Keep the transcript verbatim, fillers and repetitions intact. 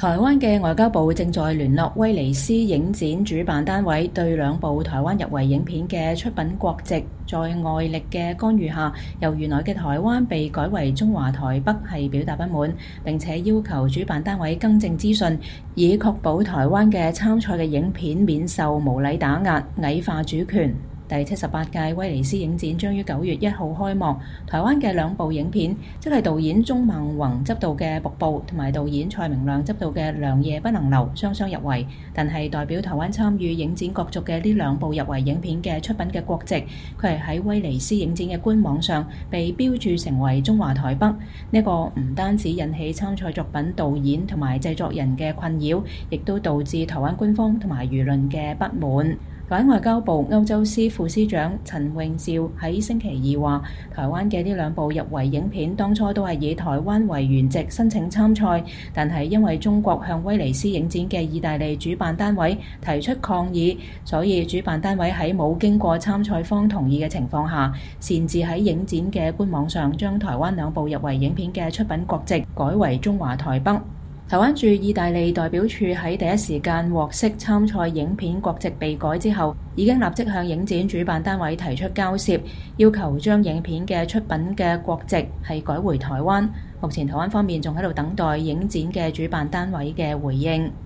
台灣嘅外交部正在聯絡威尼斯影展主辦單位，對兩部台灣入圍影片嘅出品國籍在外力嘅干預下，由原來嘅台灣被改為中華台北，係表達不滿，並且要求主辦單位更正資訊，以確保台灣嘅參賽嘅影片免受無理打壓、矮化主權。第七十八屆威尼斯影展將於九月一號開幕，台灣嘅兩部影片，即係導演鍾孟宏執導嘅《瀑布》同埋導演蔡明亮執導嘅《良夜不能留》，雙雙入圍。但係代表台灣參與影展角逐嘅呢兩部入圍影片嘅出品嘅國籍，佢係喺威尼斯影展嘅官網上被標註成為中華台北。呢、這個唔單止引起參賽作品導演同埋製作人嘅困擾，亦都導致台灣官方同埋輿論嘅不滿。台灣外交部歐洲司副司長陳永照喺星期二話，台灣嘅呢兩部入圍影片當初都係以台灣為原籍申請參賽，但係因為中國向威尼斯影展嘅意大利主辦單位提出抗議，所以主辦單位喺冇經過參賽方同意嘅情況下，擅自喺影展嘅官網上將台灣兩部入圍影片嘅出品國籍改為中華台北。台灣駐意大利代表處喺第一時間獲悉參賽影片國籍被改之後，已經立即向影展主辦單位提出交涉，要求將影片嘅出品嘅國籍係改回台灣。目前台灣方面仲喺度等待影展嘅主辦單位嘅回應。